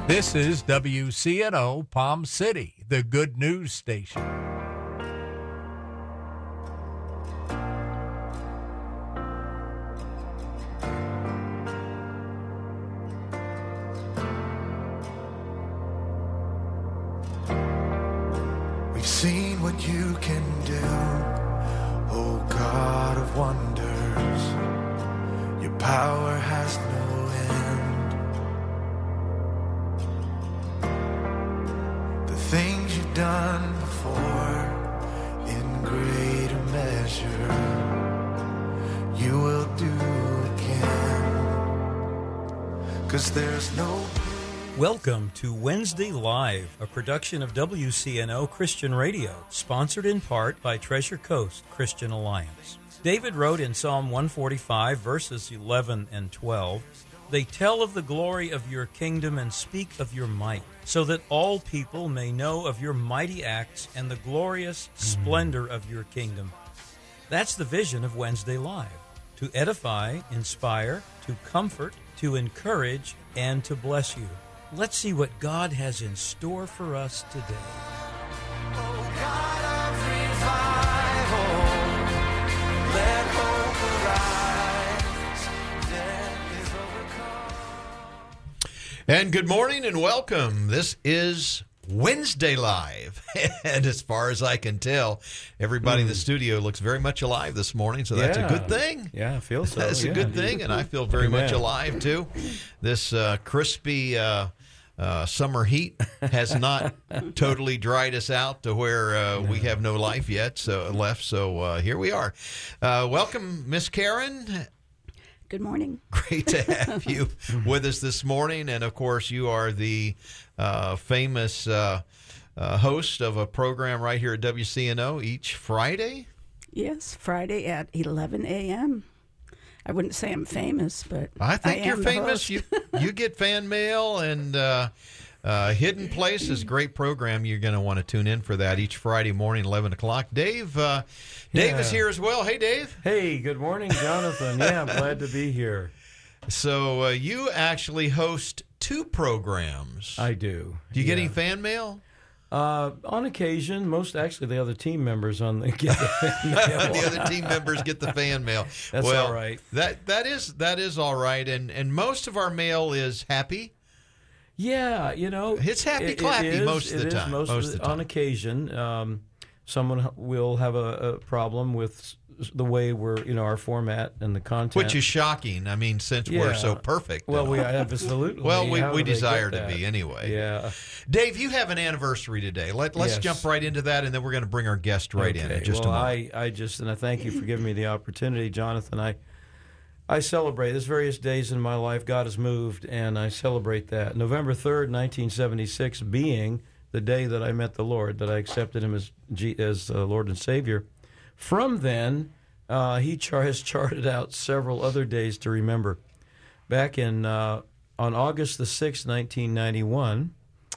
This is WCNO Palm City, the good news station. We've seen what you can do, oh God of wonders. Your power has no end. The things you've done before, in greater measure, you will do again. 'Cause there's no... Welcome to Wednesday Live, a production of WCNO Christian Radio, sponsored in part by Treasure Coast Christian Alliance. David wrote in Psalm 145, verses 11 and 12, "They tell of the glory of your kingdom and speak of your might, so that all people may know of your mighty acts and the glorious splendor of your kingdom." That's the vision of Wednesday Live, to edify, inspire, to comfort, to encourage, and to bless you. Let's see what God has in store for us today. Oh God of revival, let hope arise, death is overcome. And good morning and welcome. This is Wednesday Live. And as far as I can tell, everybody in the studio looks very much alive this morning, so that's a good thing. Yeah, I feel so. That's a good thing, and I feel very much alive, too. This crispy summer heat has not totally dried us out to where we have no life yet left, so here we are. Welcome, Miss Karen. Good morning. Great to have you with us this morning. And, of course, you are the famous host of a program right here at WCNO each Friday. Yes, Friday at 11 a.m. I wouldn't say I'm famous, but I think you're am famous. The host. You get fan mail, and Hidden Place is a great program. You're going to want to tune in for that each Friday morning, 11 o'clock. Dave is here as well. Hey, Dave. Hey, good morning, Jonathan. Yeah, I'm glad to be here. So you actually host two programs. I do. Do you get any fan mail? On occasion, the other team members get the fan mail. The other team members get the fan mail. That's all right. That is all right, and most of our mail is happy. Yeah, it's happy clappy most of the time. On occasion, someone will have a problem with the way our format and the content, which is shocking. I mean, since we're so perfect. Well, we absolutely. Well, we desire to be anyway. Yeah. Dave, you have an anniversary today. Let's jump right into that, and then we're going to bring our guest in just a moment. I thank you for giving me the opportunity, Jonathan. I celebrate. There's various days in my life God has moved, and I celebrate that. November 3rd, 1976, being the day that I met the Lord, that I accepted Him as Lord and Savior. From then, He has charted out several other days to remember. Back on August the 6th, 1991,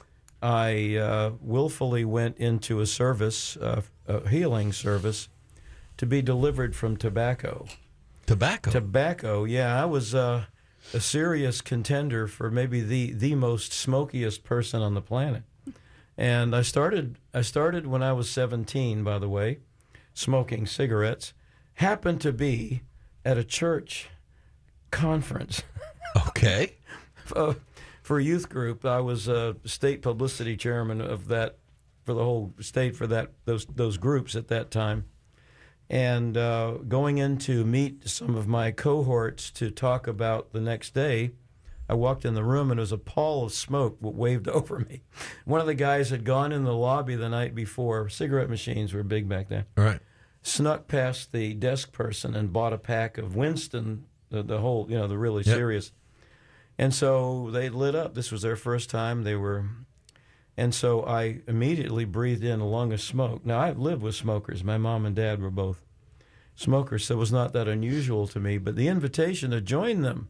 I willfully went into a service, a healing service, to be delivered from tobacco. Tobacco, yeah. I was a serious contender for maybe the most smokiest person on the planet. And I started when I was 17, by the way, smoking cigarettes. Happened to be at a church conference. Okay. For a youth group. I was a state publicity chairman of that, for the whole state for those groups at that time. And going in to meet some of my cohorts to talk about the next day, I walked in the room and there was a pall of smoke waved over me. One of the guys had gone in the lobby the night before. Cigarette machines were big back then. All right. Snuck past the desk person and bought a pack of Winston, the whole, the really serious. And so they lit up. This was their first time. And so I immediately breathed in a lung of smoke. Now, I've lived with smokers. My mom and dad were both smokers, so it was not that unusual to me. But the invitation to join them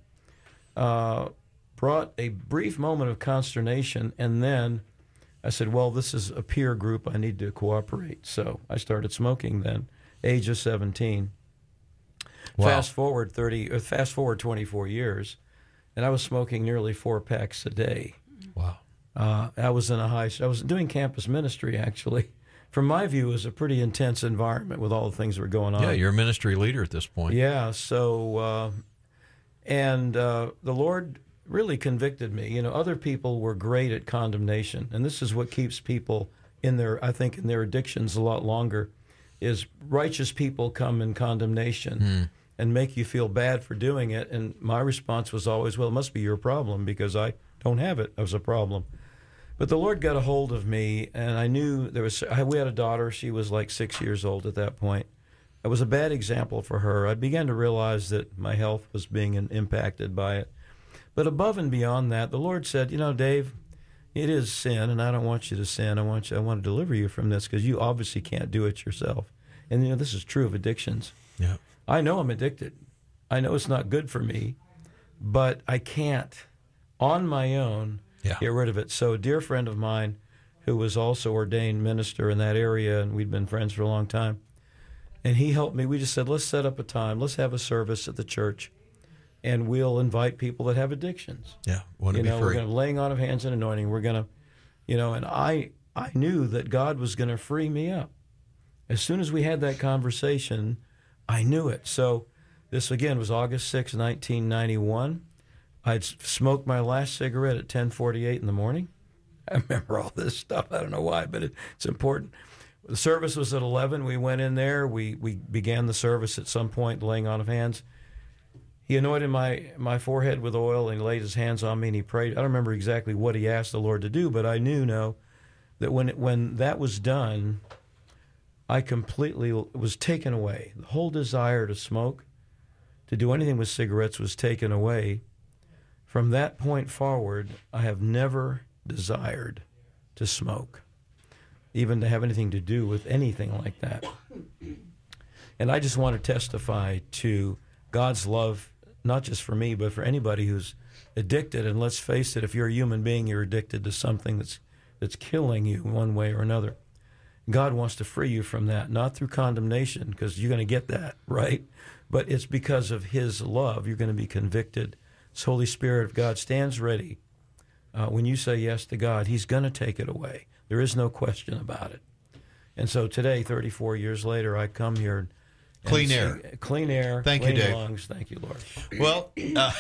brought a brief moment of consternation, and then I said, well, this is a peer group. I need to cooperate. So I started smoking then, age of 17. Wow. Fast forward 24 years, and I was smoking nearly 4 packs a day. Wow. I was doing campus ministry, actually. From my view, it was a pretty intense environment with all the things that were going on. Yeah, you're a ministry leader at this point. Yeah, so, the Lord really convicted me. Other people were great at condemnation, and this is what keeps people in their addictions a lot longer, is righteous people come in condemnation and make you feel bad for doing it. And my response was always, well, it must be your problem because I don't have it as a problem. But the Lord got a hold of me, and I knew we had a daughter. She was like 6 years old at that point. I was a bad example for her. I began to realize that my health was being impacted by it. But above and beyond that, the Lord said, Dave, it is sin, and I don't want you to sin. I want to deliver you from this because you obviously can't do it yourself. And, this is true of addictions. Yeah. I know I'm addicted. I know it's not good for me, but I can't, on my own, get rid of it. So a dear friend of mine who was also ordained minister in that area, and we'd been friends for a long time, and he helped me. We just said, let's set up a time. Let's have a service at the church, and we'll invite people that have addictions. Yeah, want to be free. We're going to laying on of hands and anointing. We're going to, and I knew that God was going to free me up. As soon as we had that conversation, I knew it. So this, again, was August 6, 1991. I'd smoked my last cigarette at 10:48 in the morning. I remember all this stuff. I don't know why, but it's important. The service was at 11. We went in there. We began the service at some point, laying on of hands. He anointed my forehead with oil, and he laid his hands on me, and he prayed. I don't remember exactly what he asked the Lord to do, but I knew that when that was done, I completely was taken away. The whole desire to smoke, to do anything with cigarettes was taken away. From that point forward, I have never desired to smoke, even to have anything to do with anything like that. And I just want to testify to God's love, not just for me, but for anybody who's addicted. And let's face it, if you're a human being, you're addicted to something that's killing you one way or another. God wants to free you from that, not through condemnation, because you're going to get that, right? But it's because of His love. You're going to be convicted. This Holy Spirit of God stands ready. When you say yes to God, He's going to take it away. There is no question about it. And so today, 34 years later, I come here. Clean air. Clean air. Thank clean you, Dave. Lungs. Thank you, Lord. Well,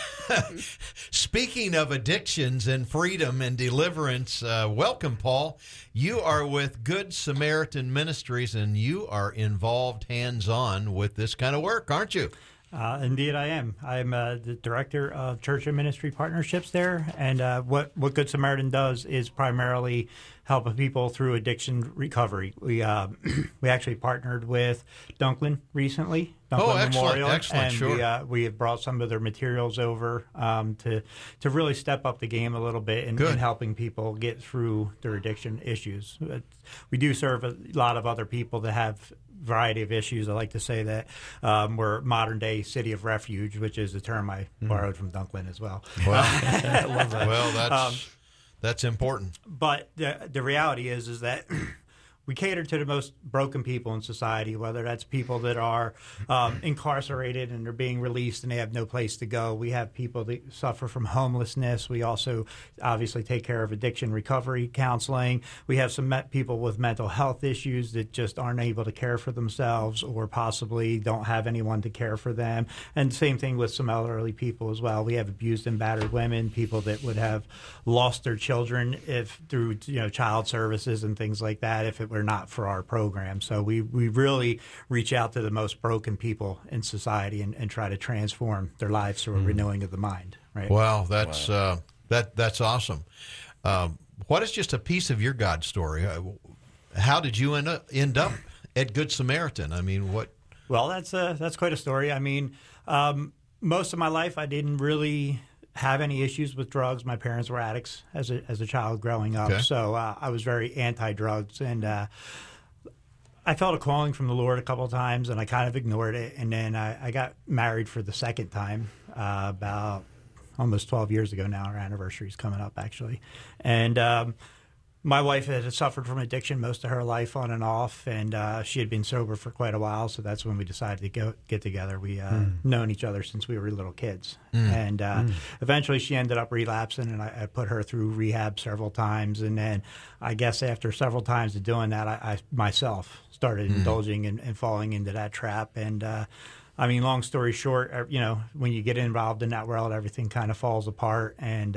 speaking of addictions and freedom and deliverance, welcome, Paul. You are with Good Samaritan Ministries, and you are involved hands-on with this kind of work, aren't you? Indeed, I am. I'm the director of Church and Ministry Partnerships there, and what Good Samaritan does is primarily help people through addiction recovery. We actually partnered with Dunklin recently, Dunklin Memorial, excellent, and sure. we have brought some of their materials over to really step up the game a little bit in helping people get through their addiction issues. We do serve a lot of other people that have variety of issues. I like to say that we're modern-day city of refuge, which is a term I borrowed from Dunklin as well. Well, I love that. Well, that's important. But the reality is that we cater to the most broken people in society, whether that's people that are incarcerated and they're being released and they have no place to go. We have people that suffer from homelessness. We also obviously take care of addiction recovery counseling. We have some people with mental health issues that just aren't able to care for themselves or possibly don't have anyone to care for them. And same thing with some elderly people as well. We have abused and battered women, people that would have lost their children through child services and things like that if it were not for our program. So we really reach out to the most broken people in society and try to transform their lives through a renewing of the mind. Right? Wow, that's awesome. What is just a piece of your God story? How did you end up at Good Samaritan? I mean, what? Well, that's quite a story. I mean, most of my life I didn't really have any issues with drugs. My parents were addicts as a child growing up, so I was very anti-drugs, and I felt a calling from the Lord a couple of times, and I kind of ignored it. And then I got married for the second time about almost 12 years ago now. Our anniversary is coming up, actually, and My wife had suffered from addiction most of her life on and off, and she had been sober for quite a while, so that's when we decided to get together. We known each other since we were little kids. And eventually she ended up relapsing, and I put her through rehab several times. And then I guess after several times of doing that, I myself started indulging and falling into that trap. And I mean, long story short, when you get involved in that world, everything kind of falls apart. And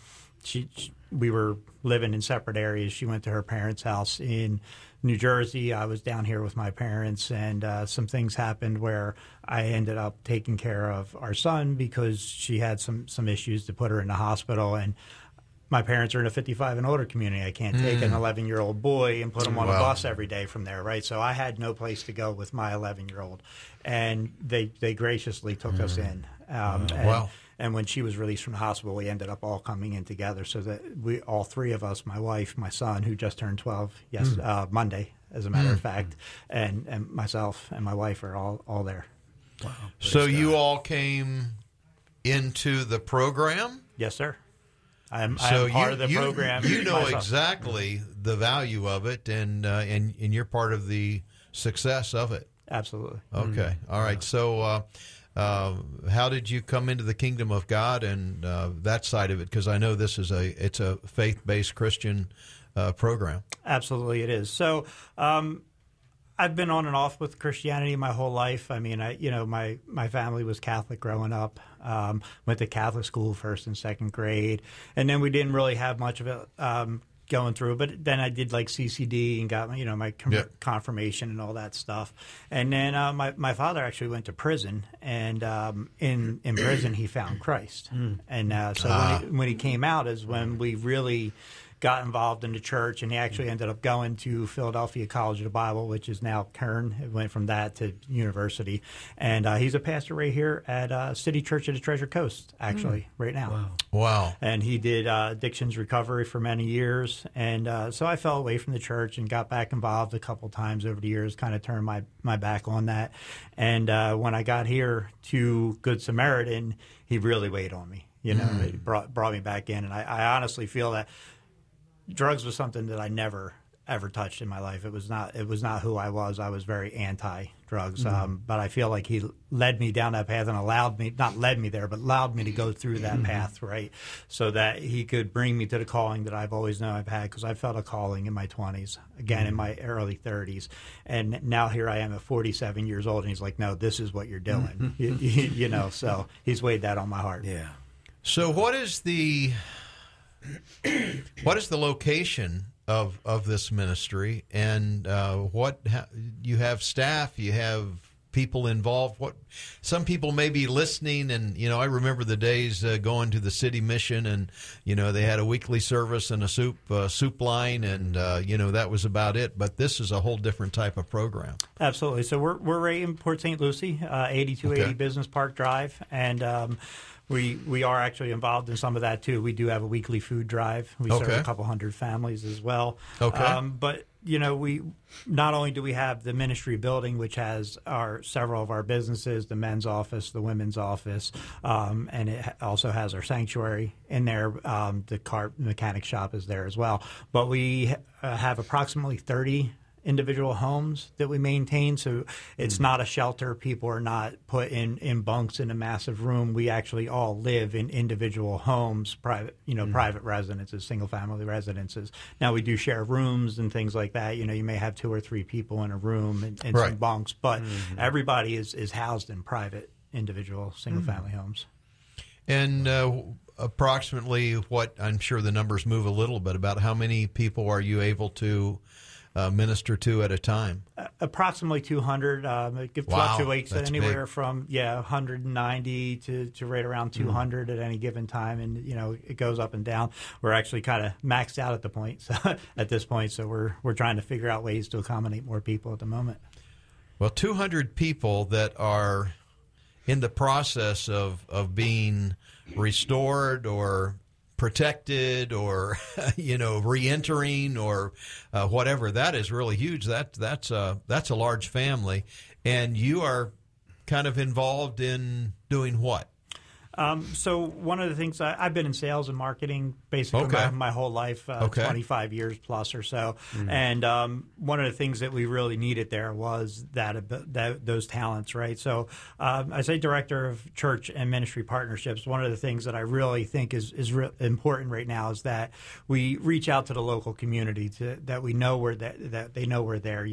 we were living in separate areas. She went to her parents' house in New Jersey. I was down here with my parents, and some things happened where I ended up taking care of our son because she had some issues to put her in the hospital. And my parents are in a 55 and older community. I can't take an 11-year-old boy and put him on a bus every day from there, right? So I had no place to go with my 11-year-old, and they graciously took us in. And when she was released from the hospital, we ended up all coming in together, so that we, all three of us, my wife, my son, who just turned 12 Monday, as a matter of fact, and myself and my wife are all there. Wow. So you all came into the program? Yes, sir. I'm part of the program. You know exactly the value of it, and you're part of the success of it. Absolutely. Okay. All right. So how did you come into the kingdom of God and that side of it? Because I know this is it's a faith-based Christian program. Absolutely, it is. So I've been on and off with Christianity my whole life. I mean, my family was Catholic growing up. Went to Catholic school first and second grade, and then we didn't really have much of it going through. But then I did like CCD and got my confirmation and all that stuff. And then my father actually went to prison, and in prison he found Christ. And so when he came out is when we really got involved in the church, and he actually ended up going to Philadelphia College of the Bible, which is now Kern. It went from that to university. And he's a pastor right here at City Church of the Treasure Coast, actually, right now. Wow. And he did addictions recovery for many years. And so I fell away from the church and got back involved a couple times over the years, kind of turned my back on that. And when I got here to Good Samaritan, he really weighed on me. It brought me back in. And I honestly feel that drugs was something that I never ever touched in my life. It was not who I was. I was very anti-drugs. But I feel like he led me down that path and allowed me to go through that path, right? So that he could bring me to the calling that I've always known I've had, because I felt a calling in my 20s, again in my early 30s. And now here I am at 47 years old, and he's like, no, this is what you're doing. So he's weighed that on my heart. Yeah. So what is the location of this ministry, and you have staff, you have people involved? Some people may be listening, and I remember the days going to the city mission, and they had a weekly service and a soup line, and that was about it. But this is a whole different type of program. Absolutely. So we're right in Port St. Lucie, 8280 Business Park Drive, and we are actually involved in some of that too. We do have a weekly food drive. We serve a couple hundred families as well. Okay. But we not only do we have the ministry building, which has several of our businesses, the men's office, the women's office, and it also has our sanctuary in there. The car mechanic shop is there as well. But we have approximately 30 individual homes that we maintain, so it's not a shelter. People are not put in bunks in a massive room. We actually all live in individual homes, private residences, single family residences. Now we do share rooms and things like that. You may have 2 or 3 people in a room and some bunks, but everybody is housed in private, individual, single family homes. And approximately what, I'm sure the numbers move a little bit, about how many people are you able to minister to at a time? Approximately 200. It fluctuates anywhere big. from 190 to right around 200 at any given time, and it goes up and down. We're actually kind of maxed out at this point, so we're trying to figure out ways to accommodate more people at the moment. Well, 200 people that are in the process of being restored or protected or re-entering or whatever, that is really huge. That's a large family, and you are kind of involved in doing what? So one of the things I've been in sales and marketing basically my whole life, 25 years plus or so. And one of the things that we really needed there was those talents, right? So I say director of church and ministry partnerships. One of the things that I really think is important right now is that we reach out to the local community, that we know that they know we're there.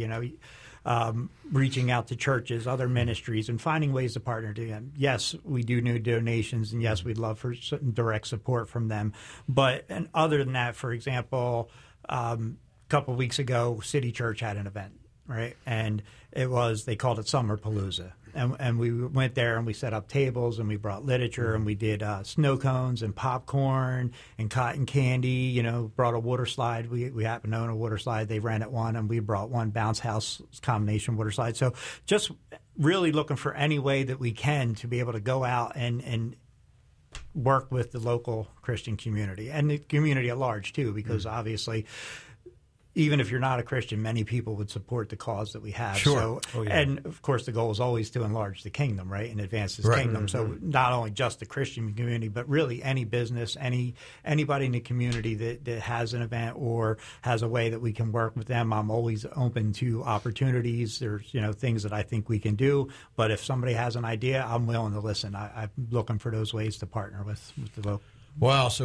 Reaching out to churches, other ministries, and finding ways to partner together. Yes, we do need donations, and yes, we'd love for certain direct support from them. And other than that, for example, a couple of weeks ago, City Church had an event, right? And they called it Summer Palooza. And we went there and we set up tables and we brought literature and we did snow cones and popcorn and cotton candy, brought a water slide. We happen to own a water slide. They rented one and we brought one bounce house combination water slide. So just really looking for any way that we can to be able to go out and work with the local Christian community and the community at large too, because obviously even if you're not a Christian, many people would support the cause that we have. Sure. So, and, of course, the goal is always to enlarge the kingdom, right, and advance this kingdom. So not only just the Christian community, but really any business, anybody in the community that has an event or has a way that we can work with them, I'm always open to opportunities. There's, things that I think we can do. But if somebody has an idea, I'm willing to listen. I'm looking for those ways to partner with the local. Wow. So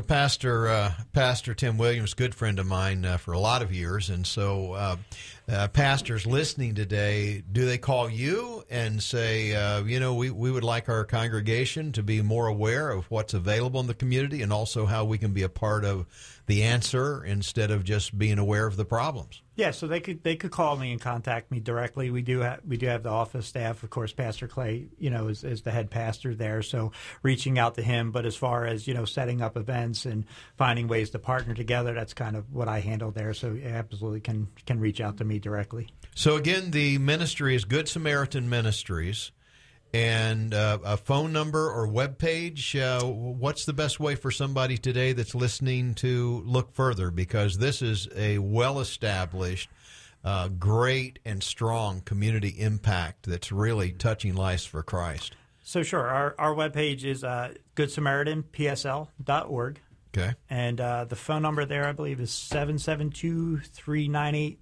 Pastor Tim Williams, good friend of mine for a lot of years. And so pastors listening today, do they call you and say, we would like our congregation to be more aware of what's available in the community and also how we can be a part of the answer instead of just being aware of the problems? Yeah, so they could call me and contact me directly. We do have the office staff, of course. Pastor Clay, is the head pastor there, so reaching out to him. But as far as setting up events and finding ways to partner together, that's kind of what I handle there. So you absolutely can reach out to me directly. So again, the ministry is Good Samaritan Ministries. And a phone number or webpage, what's the best way for somebody today that's listening to look further? Because this is a well-established, great and strong community impact that's really touching lives for Christ. So sure, our webpage is goodsamaritanpsl.org. Okay. And the phone number there, I believe, is 772-398-0065.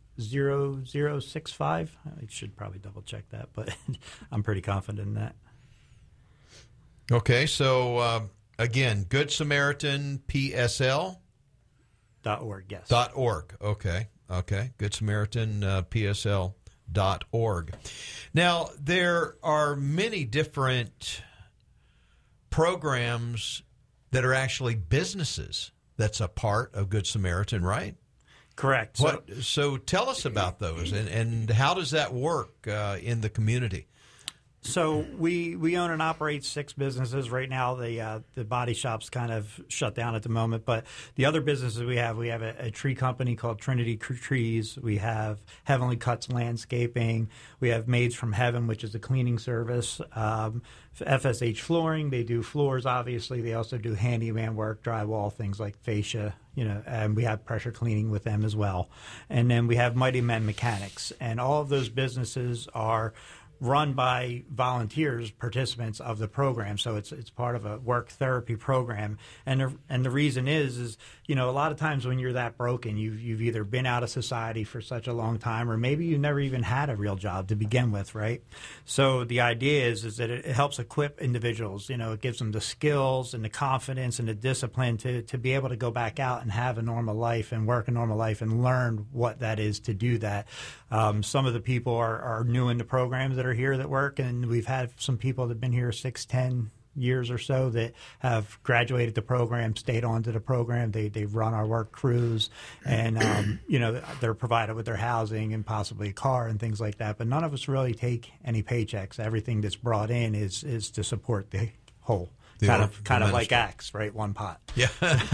I should probably double check that, but I'm pretty confident in that. Okay, so again, Good Samaritan PSL .org, yes. .org. Okay. Good Samaritan PSL.org. Now, there are many different programs that are actually businesses that's a part of Good Samaritan, right? Correct. So tell us about those, and how does that work in the community? So we own and operate 6 businesses right now. The body shop's kind of shut down at the moment, but the other businesses we have a tree company called Trinity Trees. We have Heavenly Cuts Landscaping. We have Maids from Heaven, which is a cleaning service. FSH Flooring, they do floors, obviously. They also do handyman work, drywall, things like fascia, and we have pressure cleaning with them as well. And then we have Mighty Men Mechanics, and all of those businesses are run by volunteers, participants of the program. So it's part of a work therapy program. And the reason is a lot of times when you're that broken, you've either been out of society for such a long time, or maybe you never even had a real job to begin with, right? So the idea is that it helps equip individuals. It gives them the skills and the confidence and the discipline to be able to go back out and have a normal life and work a normal life and learn what that is to do that. Some of the people are new in the programs that are here that work, and we've had some people that have been here 6-10 years or so that have graduated the program, stayed on to the program. They run our work crews, and they're provided with their housing and possibly a car and things like that. But none of us really take any paychecks. Everything that's brought in is to support the whole. Kind of like Acts, right? One pot. Yeah,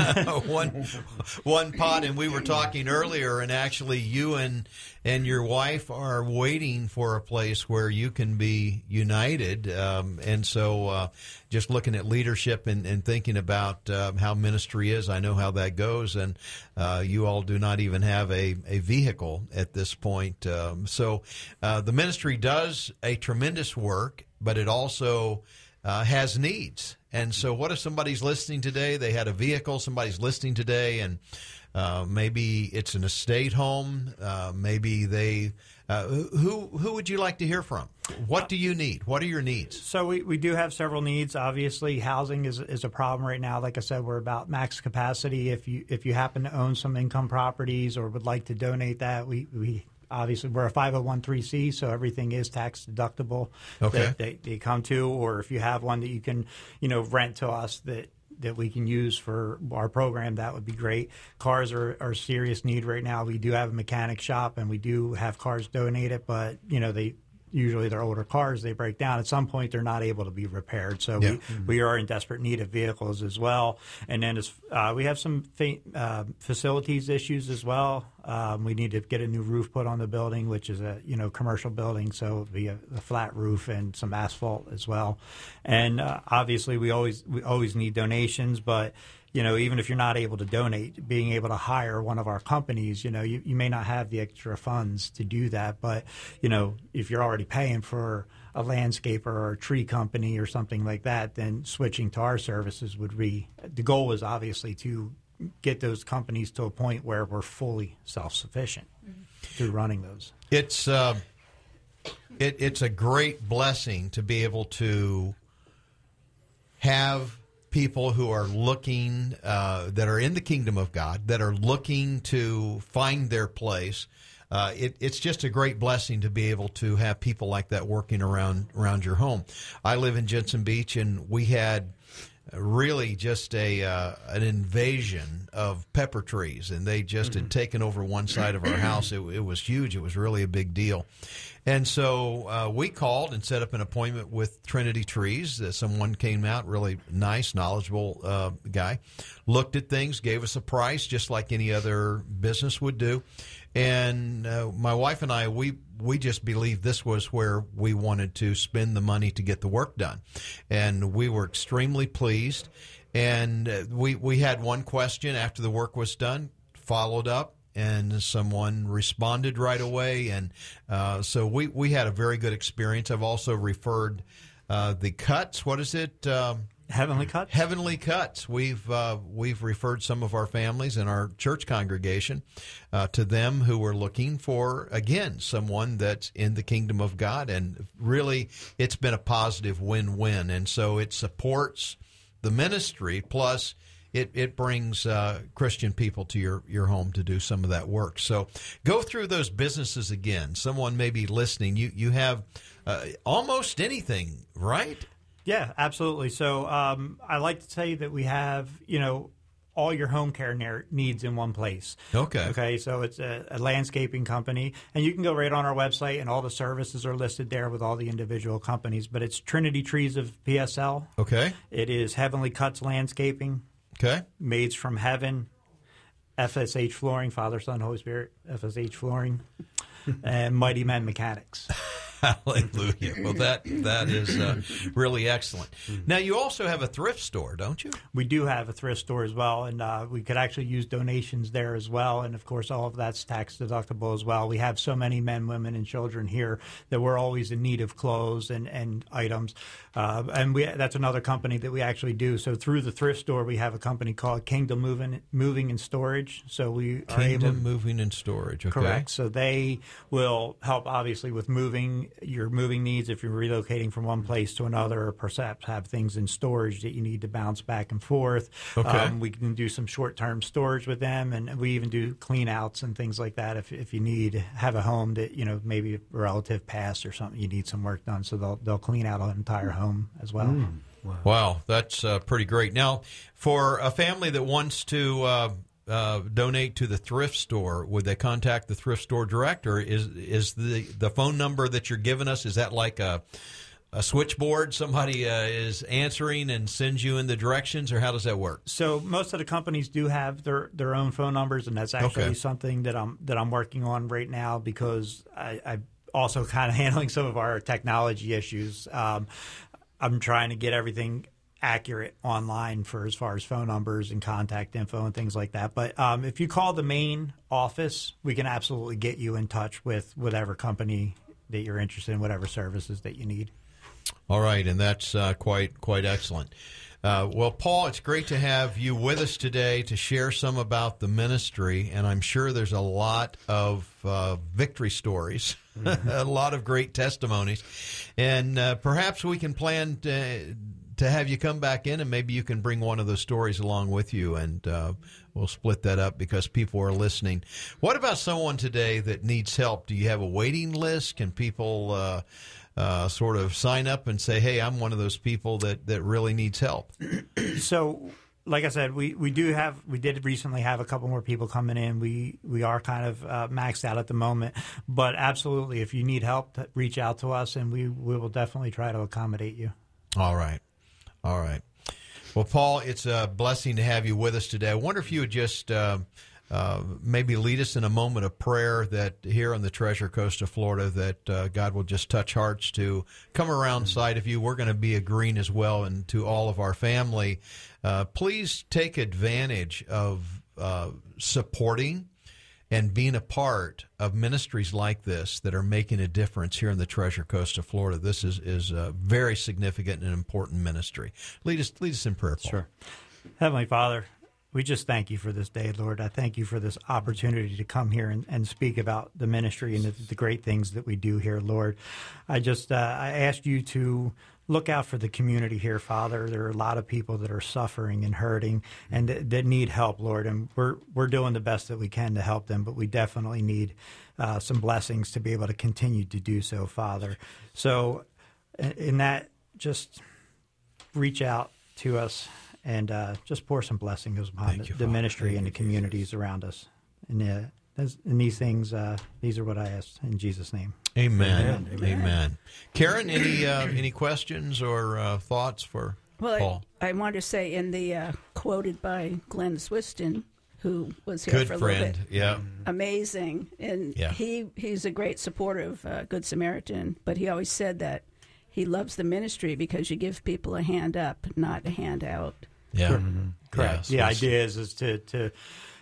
one pot. And we were talking earlier, and actually you and your wife are waiting for a place where you can be united. And so just looking at leadership and thinking about how ministry is, I know how that goes. And you all do not even have a vehicle at this point. So the ministry does a tremendous work, but it also has needs. And so what if somebody's listening today, they had a vehicle, somebody's listening today, and maybe it's an estate home, maybe they... who would you like to hear from? What do you need? What are your needs? So we do have several needs. Obviously, housing is a problem right now. Like I said, we're about max capacity. If you happen to own some income properties or would like to donate that, we obviously we're a 501(c), so everything is tax deductible. Okay. That they come to, or if you have one that you can rent to us that we can use for our program, that would be great. Cars are a serious need right now. We do have a mechanic shop, and we do have cars donated, but they're older cars, they break down. At some point, they're not able to be repaired. So we are in desperate need of vehicles as well. And then we have some facilities issues as well. We need to get a new roof put on the building, which is a commercial building, so it would be a flat roof and some asphalt as well. And obviously, we always need donations, but even if you're not able to donate, being able to hire one of our companies, you may not have the extra funds to do that. But, if you're already paying for a landscaper or a tree company or something like that, then switching to our services would be the goal is obviously to get those companies to a point where we're fully self-sufficient through running those. It's a great blessing to be able to have people who are looking, that are in the kingdom of God, that are looking to find their place. It's just a great blessing to be able to have people like that working around your home. I live in Jensen Beach, and we had really just an invasion of pepper trees, and they just had taken over one side of our house. It was huge. It was really a big deal. And so we called and set up an appointment with Trinity Trees. Someone came out, really nice, knowledgeable guy, looked at things, gave us a price just like any other business would do. And my wife and I, we just believed this was where we wanted to spend the money to get the work done. And we were extremely pleased. And we had one question after the work was done, followed up, and someone responded right away. And so we had a very good experience. I've also referred the Cuts. What is it? Heavenly Cuts? Heavenly Cuts. We've referred some of our families in our church congregation to them who were looking for, again, someone that's in the kingdom of God. And really, it's been a positive win-win. And so it supports the ministry, plus it brings Christian people to your home to do some of that work. So go through those businesses again. Someone may be listening. You have almost anything, right? Yeah, absolutely. So I like to say that we have, all your home care needs in one place. Okay. So it's a landscaping company, and you can go right on our website, and all the services are listed there with all the individual companies. But it's Trinity Trees of PSL. Okay. It is Heavenly Cuts Landscaping. Okay. Maids from Heaven, FSH Flooring, Father, Son, Holy Spirit, FSH Flooring, and Mighty Men Mechanics. Hallelujah. Well, that is really excellent. Now, you also have a thrift store, don't you? We do have a thrift store as well, and we could actually use donations there as well. And, of course, all of that's tax deductible as well. We have so many men, women, and children here that we're always in need of clothes and items. And that's another company that we actually do. So through the thrift store, we have a company called Kingdom Moving and Storage. So we are Kingdom Moving and Storage, okay. Correct. So they will help, obviously, with your moving needs if you're relocating from one place to another, or perhaps have things in storage that you need to bounce back and forth. Okay. We can do some short-term storage with them, and we even do clean-outs and things like that if you have a home that, maybe a relative passed or something, you need some work done. So they'll clean out an entire home as well. Wow, that's pretty great. Now, for a family that wants to donate to the thrift store, would they contact the thrift store director? Is the phone number that you're giving us, is that like a switchboard? Somebody is answering and sends you in the directions, or how does that work? So most of the companies do have their own phone numbers, and that's actually something that I'm working on right now, because I also kind of handling some of our technology issues. I'm trying to get everything accurate online for as far as phone numbers and contact info and things like that. But if you call the main office, we can absolutely get you in touch with whatever company that you're interested in, whatever services that you need. All right, and that's quite excellent. Well, Paul, it's great to have you with us today to share some about the ministry, and I'm sure there's a lot of victory stories, a lot of great testimonies, and perhaps we can plan to have you come back in, and maybe you can bring one of those stories along with you, and we'll split that up because people are listening. What about someone today that needs help? Do you have a waiting list? Can people sort of sign up and say, hey, I'm one of those people that really needs help? So, like I said, we did recently have a couple more people coming in. We are kind of maxed out at the moment, but absolutely, if you need help, reach out to us, and we will definitely try to accommodate you. All right. Well, Paul, it's a blessing to have you with us today. I wonder if you would just maybe lead us in a moment of prayer that here on the Treasure Coast of Florida that God will just touch hearts to come around side of you. We're going to be agreeing as well, and to all of our family. Please take advantage of supporting and being a part of ministries like this that are making a difference here in the Treasure Coast of Florida. This is a very significant and important ministry. Lead us in prayer, Paul. Sure. Heavenly Father, we just thank you for this day, Lord. I thank you for this opportunity to come here and speak about the ministry and the great things that we do here, Lord. I ask you to look out for the community here, Father. There are a lot of people that are suffering and hurting and that need help, Lord. And we're doing the best that we can to help them, but we definitely need some blessings to be able to continue to do so, Father. So in that, just reach out to us and just pour some blessings upon the ministry and the communities around us. And these things, these are what I ask in Jesus' name. Amen. Karen, any questions or thoughts for Paul? I want to say in the quoted by Glenn Swiston, who was here Good for a friend, little bit. yeah. Amazing. And he's a great supporter of Good Samaritan, but he always said that he loves the ministry because you give people a hand up, not a hand out. Yeah. Correct. Yeah, the idea is to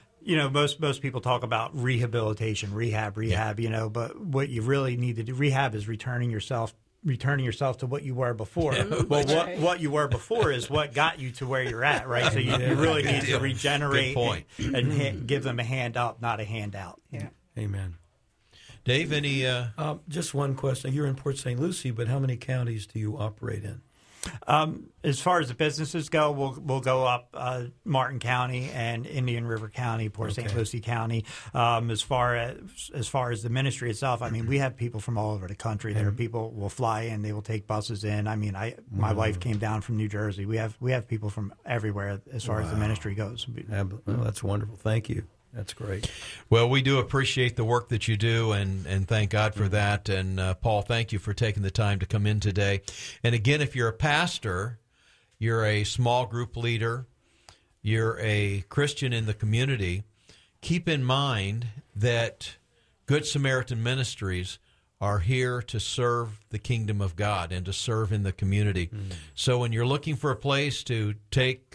most people talk about rehabilitation, rehab, but what you really need to do, rehab is returning yourself to what you were before. Yeah. Well, what you were before is what got you to where you're at, right? So you really need to regenerate and give them a hand up, not a handout. Yeah. Amen. Dave, any... Just one question. You're in Port St. Lucie, but how many counties do you operate in? As far as the businesses go, we'll go up Martin County and Indian River County, Port St. Lucie County. As far as the ministry itself, I mean, we have people from all over the country. There are people will fly in, they will take buses in. I mean, my wife came down from New Jersey. We have people from everywhere as far as the ministry goes. Well, that's wonderful. Thank you. That's great. Well, we do appreciate the work that you do, and thank God for that. And, Paul, thank you for taking the time to come in today. And, again, if you're a pastor, you're a small group leader, you're a Christian in the community, keep in mind that Good Samaritan Ministries are here to serve the kingdom of God and to serve in the community. So when you're looking for a place to take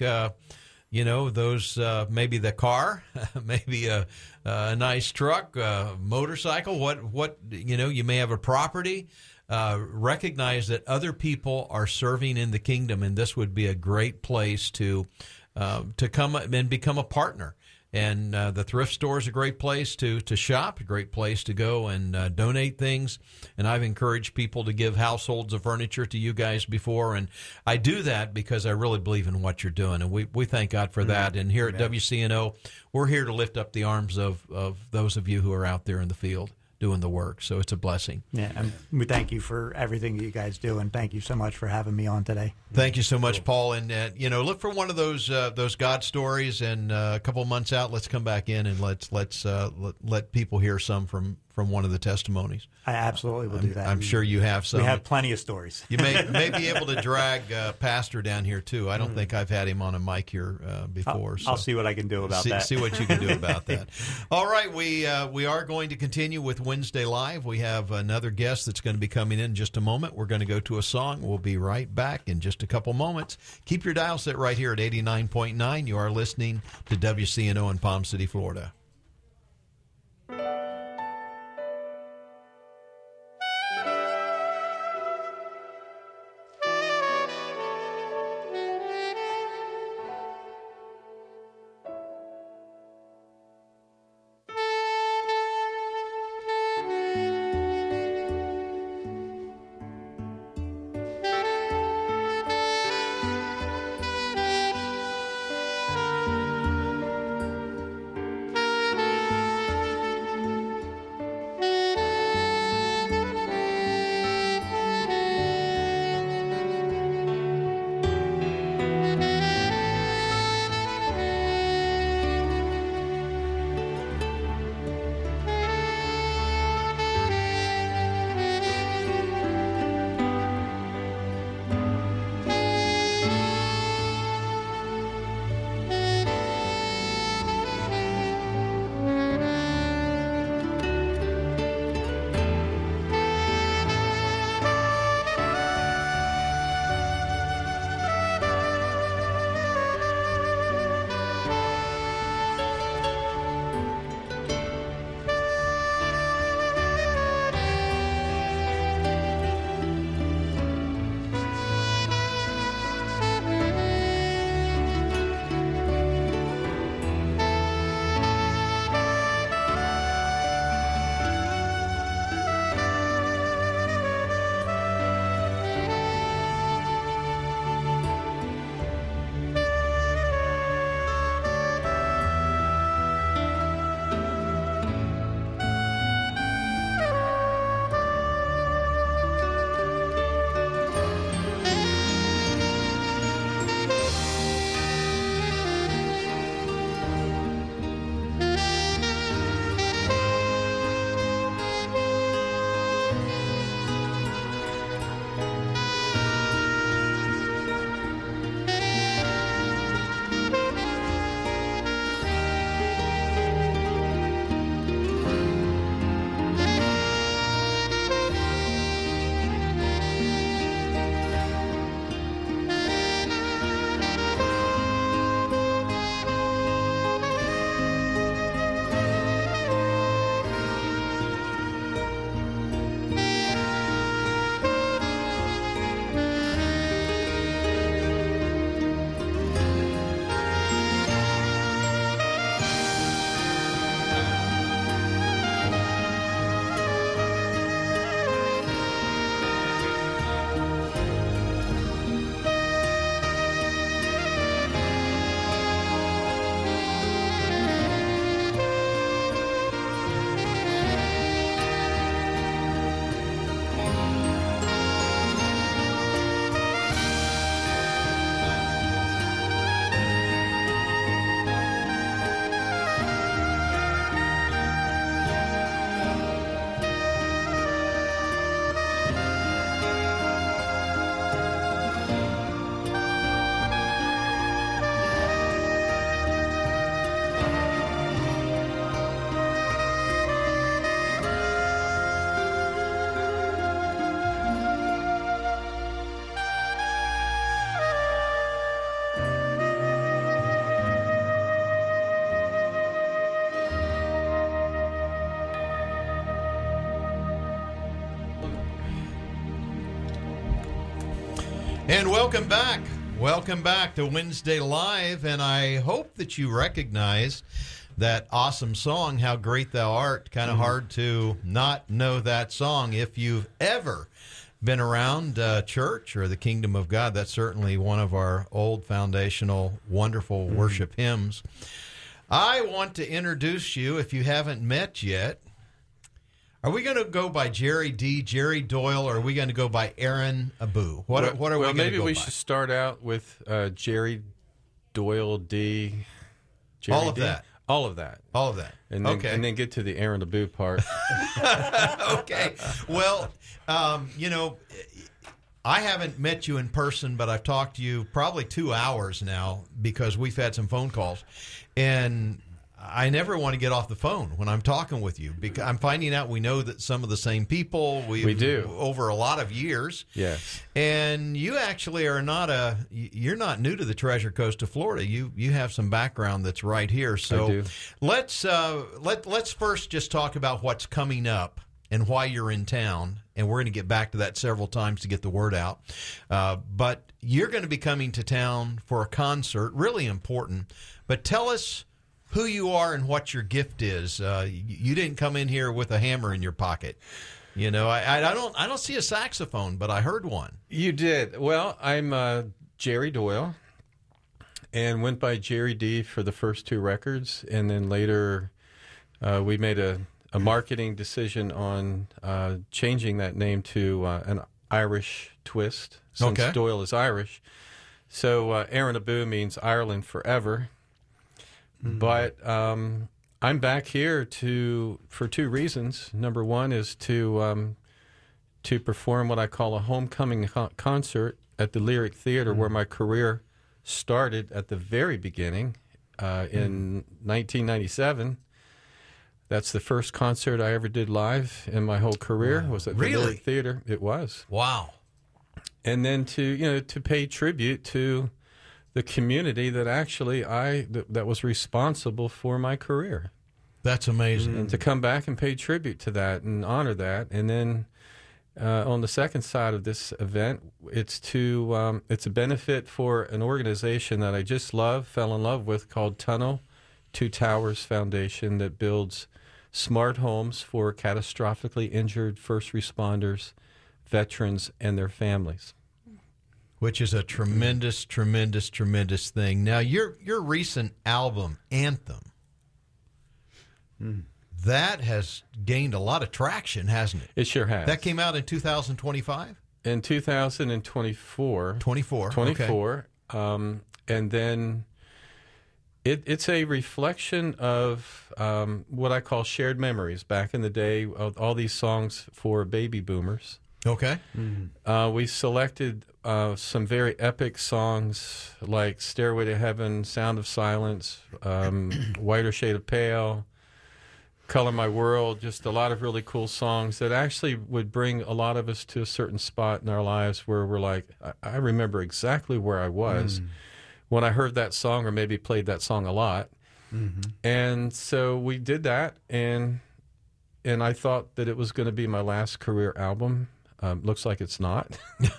those maybe the car, maybe a nice truck, motorcycle. What you may have a property. Recognize that other people are serving in the kingdom, and this would be a great place to come and become a partner. And the thrift store is a great place to shop, a great place to go and donate things. And I've encouraged people to give households of furniture to you guys before. And I do that because I really believe in what you're doing. And we thank God for that. And here at WCNO, we're here to lift up the arms of those of you who are out there in the field doing the work. So it's a blessing. Yeah, and we thank you for everything that you guys do, and thank you so much for having me on today. Thank you so much, Paul. And look for one of those God stories, and a couple of months out, let's come back in and let's let people hear some from one of the testimonies. I absolutely will do that. I'm sure you have some. We have plenty of stories. You may be able to drag Pastor down here too. I don't think I've had him on a mic here before. I'll see what I can do about that. See what you can do about that. All right, we are going to continue with Wednesday Live. We have another guest that's going to be coming in just a moment. We're going to go to a song. We'll be right back in just a couple moments. Keep your dial set right here at 89.9. You are listening to WCNO in Palm City, Florida. And welcome back. Welcome back to Wednesday Live, and I hope that you recognize that awesome song, How Great Thou Art. Kind of hard to not know that song if you've ever been around church or the Kingdom of God. That's certainly one of our old foundational, wonderful worship hymns. I want to introduce you, if you haven't met yet. Are we going to go by Jerry D, Jerry Doyle, or are we going to go by Aaron Abu? What are we going to go by? Maybe we should start out with Jerry Doyle D. Jerry All of D? that. All of that. All of that. And then, okay. And then get to the Aaron Abu part. Okay. Well, I haven't met you in person, but I've talked to you probably 2 hours now because we've had some phone calls. And I never want to get off the phone when I'm talking with you because I'm finding out we know that some of the same people. We do. Over a lot of years. Yes. And you actually are you're not new to the Treasure Coast of Florida. You have some background that's right here. So I do. let's first just talk about what's coming up and why you're in town. And we're going to get back to that several times to get the word out. But you're going to be coming to town for a concert, really important. But tell us who you are and what your gift is. You didn't come in here with a hammer in your pocket. You know, I don't see a saxophone, but I heard one. You did. Well, I'm Jerry Doyle, and went by Jerry D for the first 2 records, and then later we made a marketing decision on changing that name to an Irish twist, since Doyle is Irish. So Aaron Abu means Ireland forever. But I'm back here for 2 reasons. Number one is to perform what I call a homecoming concert at the Lyric Theater, where my career started at the very beginning in 1997. That's the first concert I ever did live in my whole career. Was at the Lyric Theater. It was. Wow. And then to pay tribute to the community that actually that was responsible for my career. That's amazing. And to come back and pay tribute to that and honor that. And then on the second side of this event, it's a benefit for an organization that I just fell in love with, called Tunnel to Towers Foundation, that builds smart homes for catastrophically injured first responders, veterans, and their families. Which is a tremendous, tremendous, tremendous thing. Now, your recent album, Anthem, that has gained a lot of traction, hasn't it? It sure has. That came out in 2025? In 2024. 24. Okay. And then it's a reflection of what I call shared memories. Back in the day, all these songs for baby boomers. Okay. We selected some very epic songs like Stairway to Heaven, Sound of Silence, Whiter Shade of Pale, Color My World, just a lot of really cool songs that actually would bring a lot of us to a certain spot in our lives where we're like, I remember exactly where I was when I heard that song, or maybe played that song a lot. And so we did that, and I thought that it was going to be my last career album. Looks like it's not.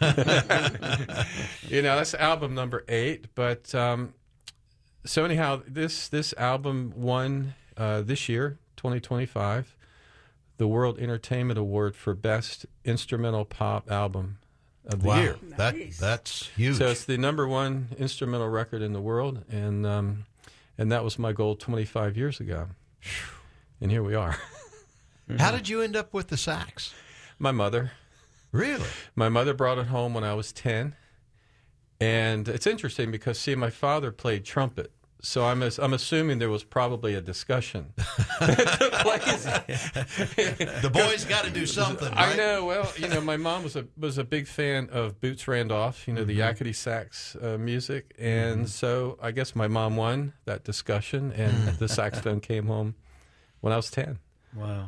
That's album number 8. But so anyhow, this album won this year, 2025, the World Entertainment Award for Best Instrumental Pop Album of the year. Nice. That's huge. So it's the number 1 instrumental record in the world, and that was my goal 25 years ago. And here we are. How did you end up with the sax? My mother. Really? My mother brought it home when I was 10. And it's interesting because, see, my father played trumpet. So I'm assuming there was probably a discussion that took place. The boy's got to do something, right? I know. Well, my mom was a big fan of Boots Randolph, the yakety sax music. And so I guess my mom won that discussion, and the saxophone came home when I was 10. Wow.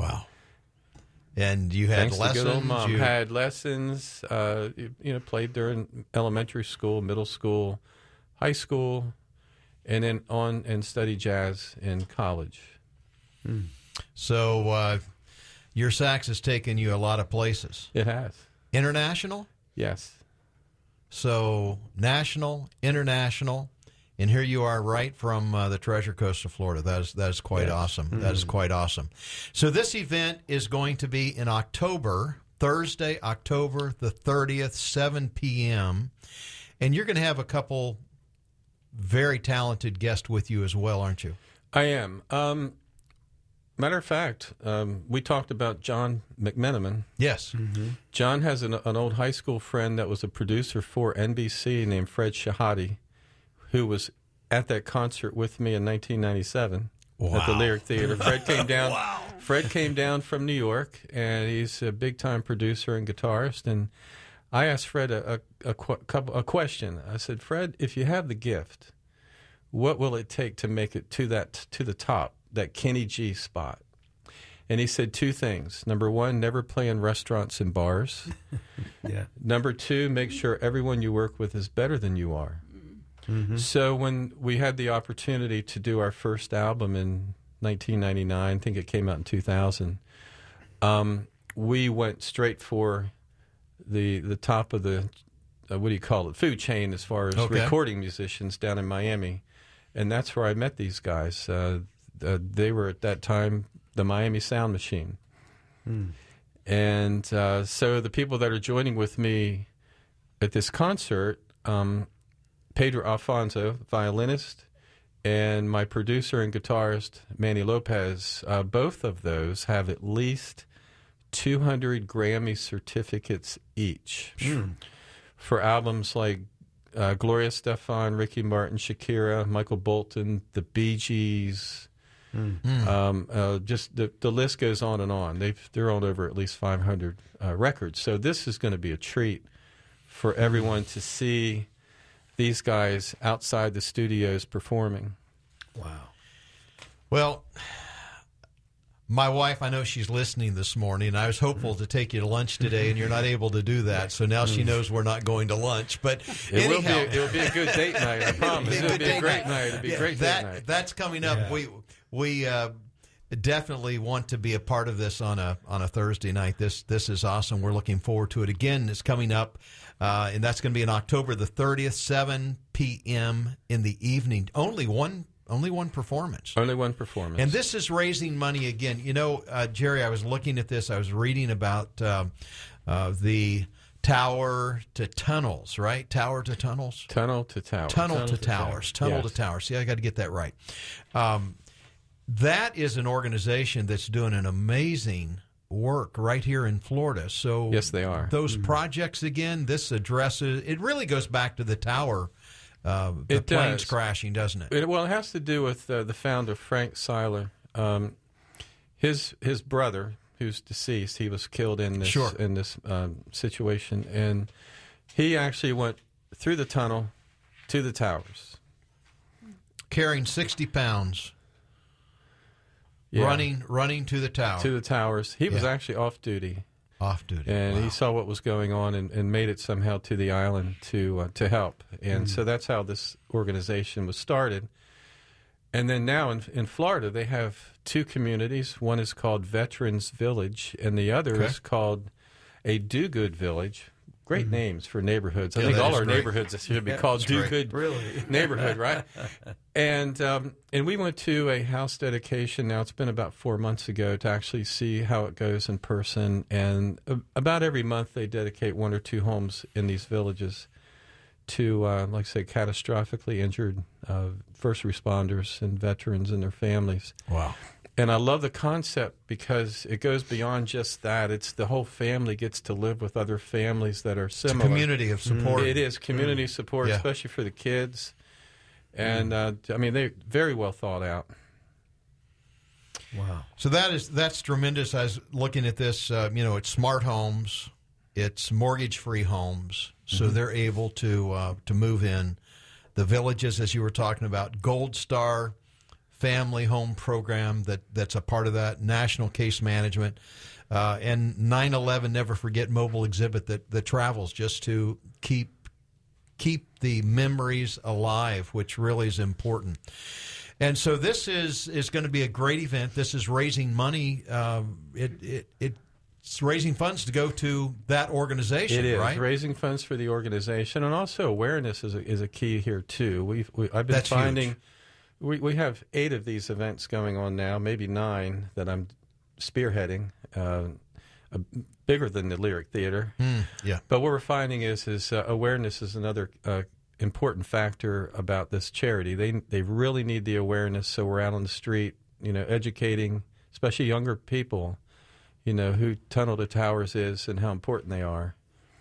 And you had Thanks lessons? To good old mom. Had lessons, played during elementary school, middle school, high school, and then on and studied jazz in college. So your sax has taken you a lot of places. It has. International? Yes. So national, international, and here you are right from the Treasure Coast of Florida. That is quite awesome. Mm-hmm. That is quite awesome. So this event is going to be in October, Thursday, October the 30th, 7 p.m., and you're going to have a couple very talented guests with you as well, aren't you? I am. Matter of fact, we talked about John McMenamin. Yes. Mm-hmm. John has an old high school friend that was a producer for NBC named Fred Shahade, who was at that concert with me in 1997 at the Lyric Theater. Fred came down. Fred came down from New York, and he's a big-time producer and guitarist. And I asked Fred a question. I said, Fred, if you have the gift, what will it take to make it to the top, that Kenny G spot? And he said two things. Number one, never play in restaurants and bars. Yeah. Number two, make sure everyone you work with is better than you are. Mm-hmm. So when we had the opportunity to do our first album in 1999, I think it came out in 2000, we went straight for the top of the, what do you call it, food chain as far as recording musicians down in Miami. And that's where I met these guys. They were at that time the Miami Sound Machine. And so the people that are joining with me at this concert, Pedro Alfonso, violinist, and my producer and guitarist, Manny Lopez, both of those have at least 200 Grammy certificates each for albums like Gloria Estefan, Ricky Martin, Shakira, Michael Bolton, the Bee Gees. Just the list goes on and on. They're on over at least 500 records. So this is going to be a treat for everyone to see these guys outside the studios performing. Wow. Well, my wife, I know she's listening this morning, and I was hopeful to take you to lunch today, and you're not able to do that, so now she knows we're not going to lunch. But it will be a good date night, I promise. It'll be a great night. It'll be a great date night. That's coming up. Yeah. We definitely want to be a part of this on a Thursday night. This is awesome. We're looking forward to it. Again, it's coming up, and that's going to be on October the 30th, 7 p.m. in the evening. Only one performance. Only one performance. And this is raising money again. You know, Jerry, I was looking at this. I was reading about the tower to tunnels, right? Tower to tunnels? Tunnel to towers. Tunnel to towers. Tunnel to towers. See, I got to get that right. That is an organization that's doing an amazing work right here in Florida. So yes, they are. Those projects, again, this addresses, it really goes back to the tower, the planes crashing, doesn't it? Well, it has to do with the founder, Frank Seiler. His brother, who's deceased, he was killed in this situation, and he actually went through the tunnel to the towers. Carrying 60 pounds. Yeah. Running to the tower. To the towers. He was actually off duty. Off duty. And he saw what was going on and made it somehow to the island to help. And so that's how this organization was started. And then now in Florida, they have two communities. One is called Veterans Village, and the other is called a Do-Good Village. Great names for neighborhoods. I think all our neighborhoods should be called Do-Good neighborhood, right? And we went to a house dedication. Now, it's been about 4 months ago to actually see how it goes in person. And about every month, they dedicate one or two homes in these villages to, like I say, catastrophically injured first responders and veterans and their families. Wow. And I love the concept because it goes beyond just that. It's the whole family gets to live with other families that are similar. It's a community of support. It is community support, especially for the kids. And, I mean, they're very well thought out. Wow. So that's tremendous. I was looking at this, it's smart homes, it's mortgage-free homes, so they're able to move in. The villages, as you were talking about, Gold Star Family Home Program that's a part of that, National Case Management, and 9/11 Never Forget mobile exhibit that travels just to keep the memories alive, which really is important. And so this is going to be a great event. This is raising money. it's raising funds to go to that organization. It is right? raising funds for the organization, and also awareness is a key here too. I've been That's finding we have 8 of these events going on now, maybe 9 that I'm spearheading. Bigger than the Lyric Theater. Yeah. But what we're finding is awareness is another important factor about this charity. They really need the awareness, so we're out on the street, educating, especially younger people, who Tunnel to Towers is and how important they are.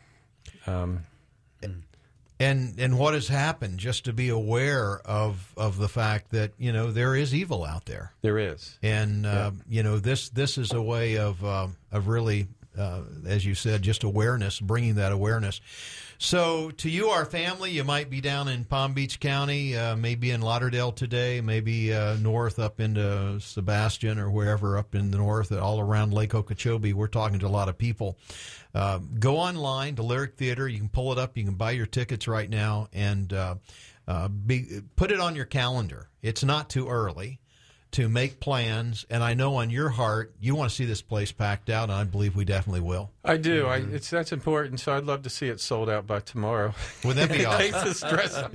And what has happened, just to be aware of the fact that, there is evil out there. There is. And, this is a way of really, as you said, just awareness, bringing that awareness. So to you, our family, you might be down in Palm Beach County, maybe in Lauderdale today, maybe north up into Sebastian or wherever up in the north, all around Lake Okeechobee. We're talking to a lot of people. Go online to Lyric Theater. You can pull it up. You can buy your tickets right now and put it on your calendar. It's not too early to make plans, and I know on your heart you want to see this place packed out, and I believe we definitely will. I do. That's important, so I'd love to see it sold out by tomorrow. Would that be awesome? It takes the stress off.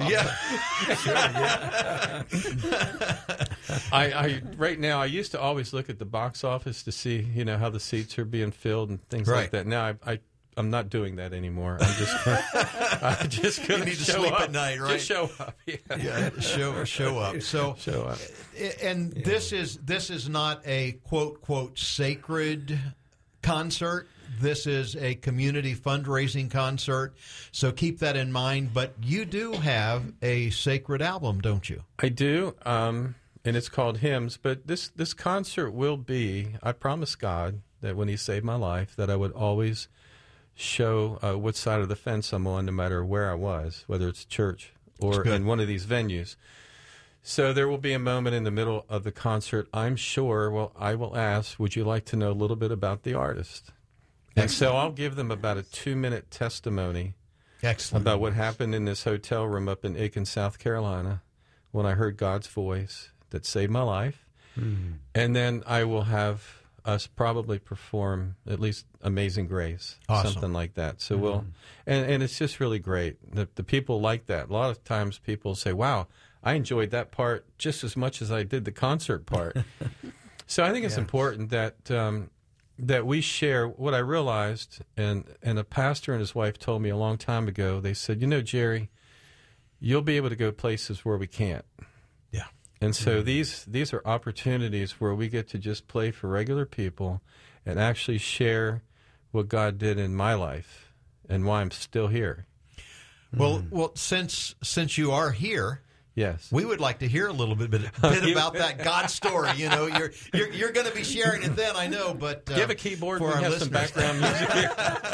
Yeah. I right now, I used to always look at the box office to see, how the seats are being filled and things like that. Now I'm not doing that anymore. I'm just going to sleep up at night, right? Just show up. Yeah, show up. So show up. And this is not a quote sacred concert. This is a community fundraising concert. So keep that in mind. But you do have a sacred album, don't you? I do. And it's called Hymns. But this concert will be, I promised God that when He saved my life, that I would always show what side of the fence I'm on, no matter where I was, whether it's church or in one of these venues. So there will be a moment in the middle of the concert, I'm sure, I will ask, would you like to know a little bit about the artist? And so I'll give them about a 2-minute testimony about what happened in this hotel room up in Aiken, South Carolina, when I heard God's voice that saved my life. Mm-hmm. And then I will have us probably perform at least Amazing Grace, something like that. So we'll, and it's just really great. The people like that. A lot of times people say, wow, I enjoyed that part just as much as I did the concert part. So I think it's important that that we share what I realized, and a pastor and his wife told me a long time ago. They said, Jerry, you'll be able to go places where we can't. Yeah. And so these are opportunities where we get to just play for regular people and actually share what God did in my life and why I'm still here. Well, since you are here, yes, we would like to hear a little bit about that God story. You're going to be sharing it then, I know, but give a keyboard for and our have some background music here.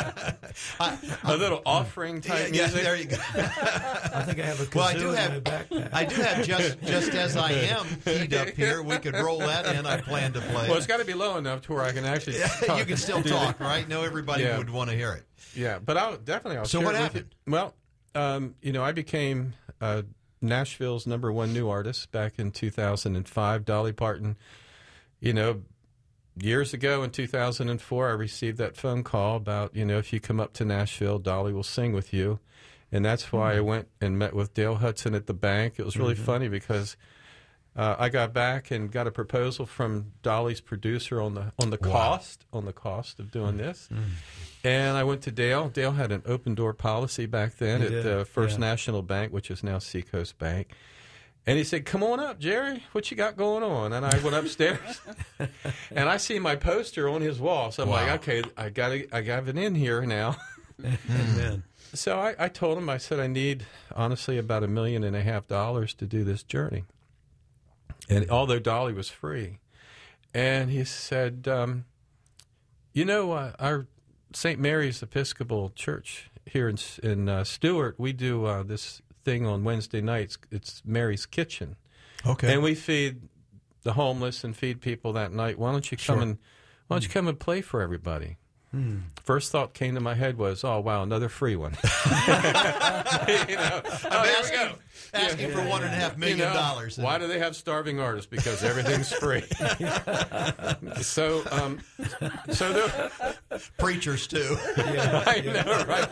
A little offering type music. Yeah, there you go. I think I have a kazoo in my backpack. I do have just as I am keyed up here. We could roll that in. I plan to play. Well, it's got to be low enough to where I can actually. Talk. You can still talk, right? No, everybody would want to hear it. Yeah, but I'll definitely. So share what it happened? With you. Well, I became Nashville's #1 new artist back in 2005. Dolly Parton, years ago in 2004, I received that phone call about, if you come up to Nashville, Dolly will sing with you. And that's why I went and met with Dale Hudson at the bank. It was really funny because I got back and got a proposal from Dolly's producer on the cost of doing this. And I went to Dale. Dale had an open door policy back then at the First National Bank, which is now Seacoast Bank. And he said, "Come on up, Jerry. What you got going on?" And I went upstairs, and I see my poster on his wall. So I'm like, "Okay, I got it in here now." Amen. So I told him, I said, I need, honestly, about $1.5 million to do this journey. And although Dolly was free, and he said, our St. Mary's Episcopal Church here in Stewart, we do this thing on Wednesday nights. It's Mary's Kitchen. Okay. And we feed the homeless and feed people that night. Why don't you come and play for everybody? First thought came to my head was, oh, wow, another free one. Asking for $1.5 million. Why do they have starving artists? Because everything's free. So preachers too. I know, right?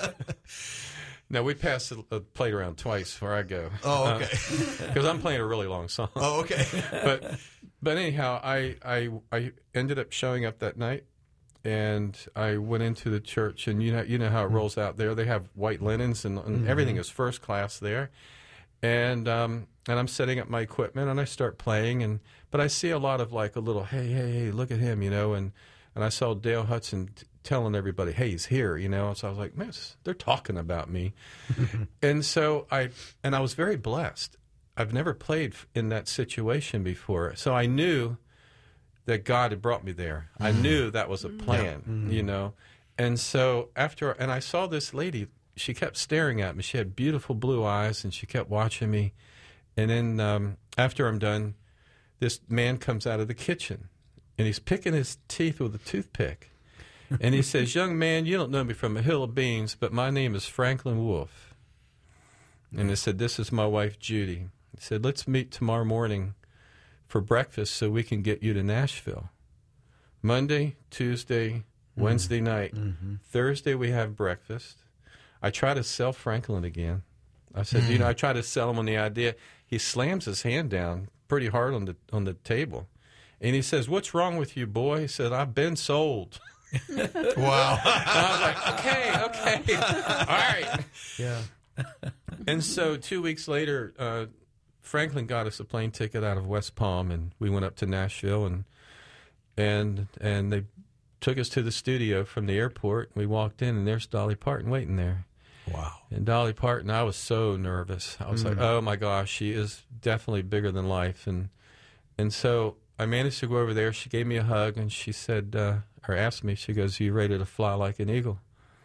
No, we passed the plate around twice where I go. Oh, okay. Because I'm playing a really long song. Oh, okay. But anyhow, I ended up showing up that night, and I went into the church, and you know how it rolls out there. They have white linens, and everything is first class there. And I'm setting up my equipment, and I start playing, but I see a lot of like a little, hey, look at him, and I saw Dale Hudson telling everybody, hey, he's here, So I was like, man, they're talking about me. And so I was very blessed. I've never played in that situation before. So I knew that God had brought me there. I knew that was a plan, And so and I saw this lady, she kept staring at me. She had beautiful blue eyes, and she kept watching me. And then after I'm done, this man comes out of the kitchen, and he's picking his teeth with a toothpick. And he says, young man, you don't know me from a hill of beans, but my name is Franklin Wolf. And he said, this is my wife, Judy. He said, let's meet tomorrow morning for breakfast so we can get you to Nashville. Monday, Tuesday, Wednesday night. Thursday we have breakfast. I try to sell Franklin again. I said, I try to sell him on the idea. He slams his hand down pretty hard on the table. And he says, what's wrong with you, boy? He said, I've been sold. Wow. And I was like, okay. All right. Yeah. And so 2 weeks later, Franklin got us a plane ticket out of West Palm, and we went up to Nashville, and they took us to the studio from the airport. We walked in, and there's Dolly Parton waiting there. Wow. And Dolly Parton, I was so nervous. I was like, oh, my gosh, she is definitely bigger than life. And so I managed to go over there. She gave me a hug, and she said, or asked me, she goes, are you ready to fly like an eagle?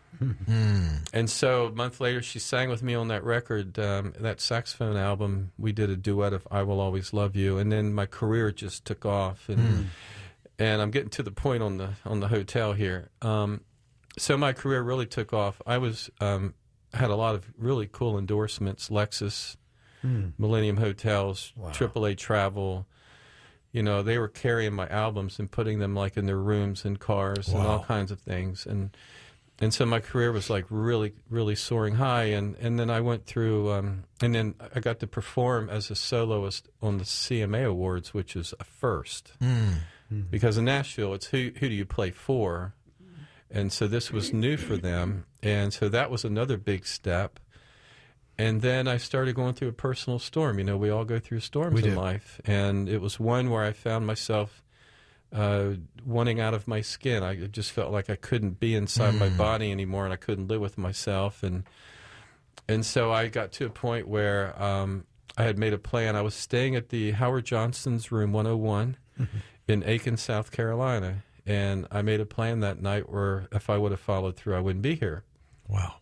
And so a month later, she sang with me on that record, that saxophone album. We did a duet of I Will Always Love You. And then my career just took off. And I'm getting to the point on the hotel here. So my career really took off. I was had a lot of really cool endorsements, Lexus, Millennium Hotels, AAA Travel. They were carrying my albums and putting them like in their rooms and cars and all kinds of things. And so my career was like really, really soaring high. And then I went through, and then I got to perform as a soloist on the CMA Awards, which is a first. Because in Nashville, it's who do you play for? And so this was new for them. And so that was another big step. And then I started going through a personal storm. We all go through storms in life. And it was one where I found myself wanting out of my skin. I just felt like I couldn't be inside my body anymore, and I couldn't live with myself. And so I got to a point where I had made a plan. I was staying at the Howard Johnson's Room 101 in Aiken, South Carolina. And I made a plan that night where if I would have followed through, I wouldn't be here. Wow.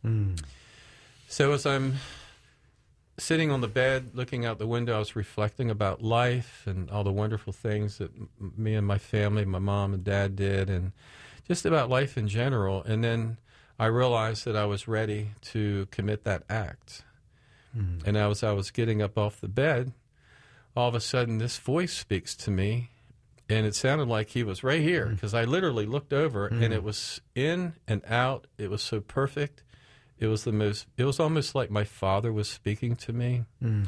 So as I'm sitting on the bed, looking out the window, I was reflecting about life and all the wonderful things that me and my family, my mom and dad did, and just about life in general. And then I realized that I was ready to commit that act. And as I was getting up off the bed, all of a sudden this voice speaks to me, and it sounded like he was right here, because I literally looked over, and it was in and out. It was so perfect. It was almost like my father was speaking to me.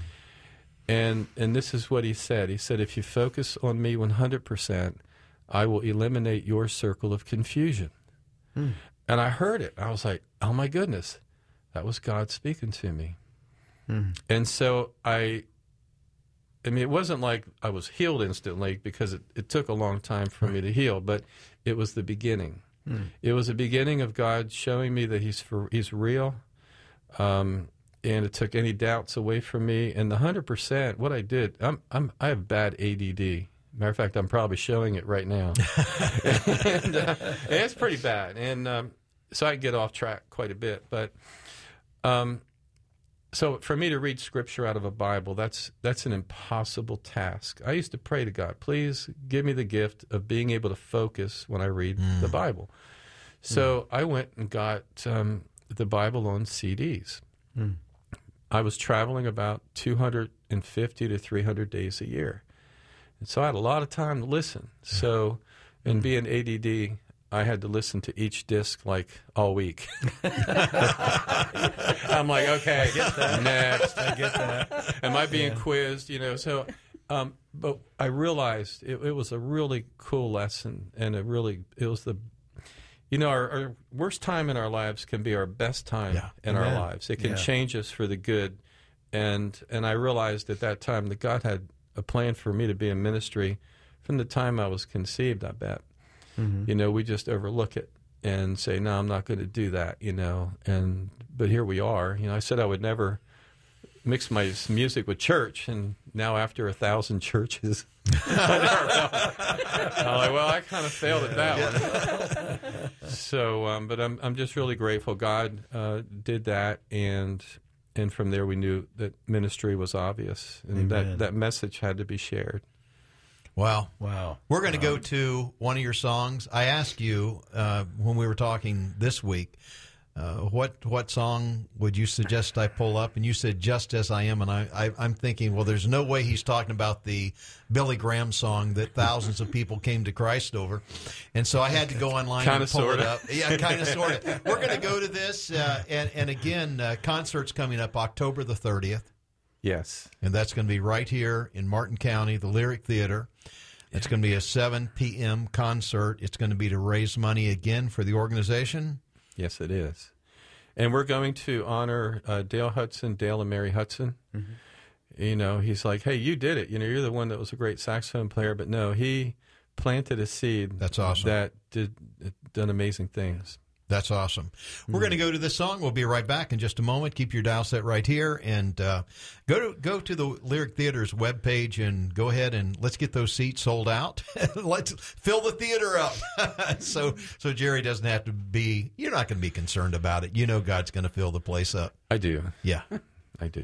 And this is what he said. He said, if you focus on me 100%, I will eliminate your circle of confusion. And I heard it. I was like, oh, my goodness. That was God speaking to me. And so I mean, it wasn't like I was healed instantly, because it took a long time for me to heal, but it was the beginning. It was the beginning of God showing me that He's real, and it took any doubts away from me. And the 100%, what I did, I have bad ADD. Matter of fact, I'm probably showing it right now, and it's pretty bad. And so I get off track quite a bit. But so for me to read Scripture out of a Bible, that's an impossible task. I used to pray to God, please give me the gift of being able to focus when I read the Bible. So I went and got the Bible on CDs. I was traveling about 250 to 300 days a year. And so I had a lot of time to listen. So, and being ADD, I had to listen to each disc like all week. I'm like, okay, I get that. Next. I get that. Am I being quizzed? So, but I realized it was a really cool lesson, and it was the, our worst time in our lives can be our best time in our lives. It can change us for the good. And I realized at that time that God had a plan for me to be in ministry from the time I was conceived, I bet. We just overlook it and say, no, I'm not going to do that, but here we are. I said I would never mix my music with church, and now after 1,000 churches, I'm like, well, I kind of failed at that one. So, but I'm just really grateful God did that, and from there we knew that ministry was obvious, and that message had to be shared. Wow. We're going to go to one of your songs. I asked you when we were talking this week, what song would you suggest I pull up? And you said Just As I Am. And I'm thinking, well, there's no way he's talking about the Billy Graham song that thousands of people came to Christ over. And so I had to go online and pull it up. Yeah, kind of, sort of. We're going to go to this. And again, concert's coming up October the 30th. Yes. And that's going to be right here in Martin County, the Lyric Theater. It's going to be a 7 p.m. concert. It's going to be to raise money again for the organization. Yes, it is. And we're going to honor Dale and Mary Hudson. He's like, hey, you did it. You're the one that was a great saxophone player. But no, he planted a seed. That's awesome. That done amazing things. That's awesome. We're going to go to this song. We'll be right back in just a moment. Keep your dial set right here, and go to the Lyric Theater's webpage and go ahead and let's get those seats sold out. Let's fill the theater up. So Jerry doesn't have to be. You're not going to be concerned about it. God's going to fill the place up. I do. Yeah, I do.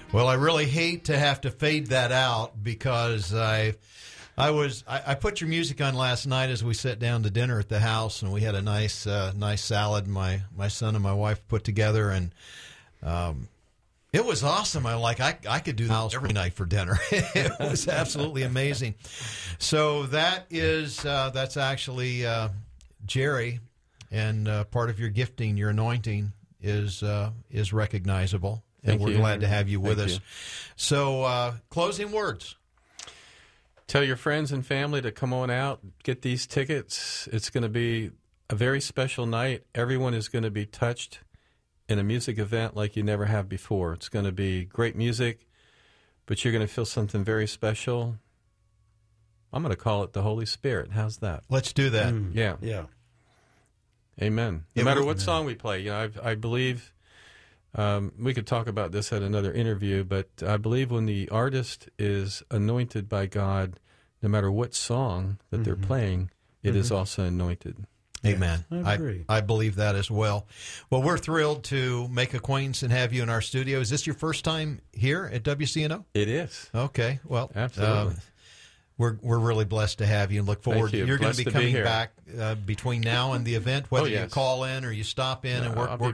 Well, I really hate to have to fade that out because I put your music on last night as we sat down to dinner at the house, and we had a nice salad my son and my wife put together, and it was awesome. I could do that every night for dinner. It was absolutely amazing. So that's actually Jerry, and part of your gifting, your anointing is recognizable. And we're glad to have you with us. So, closing words. Tell your friends and family to come on out, get these tickets. It's going to be a very special night. Everyone is going to be touched in a music event like you never have before. It's going to be great music, but you're going to feel something very special. I'm going to call it the Holy Spirit. How's that? Let's do that. Yeah. Amen. No matter what song we play, I believe... we could talk about this at another interview, but I believe when the artist is anointed by God, no matter what song that they're playing, it is also anointed. Amen. I agree. I believe that as well. Well, we're thrilled to make acquaintance and have you in our studio. Is this your first time here at WCNO? It is. Okay. Well, absolutely. We're really blessed to have you and look forward. Thank you. You're going to be coming back between now and the event, whether you yes. call in or you stop in, and we're going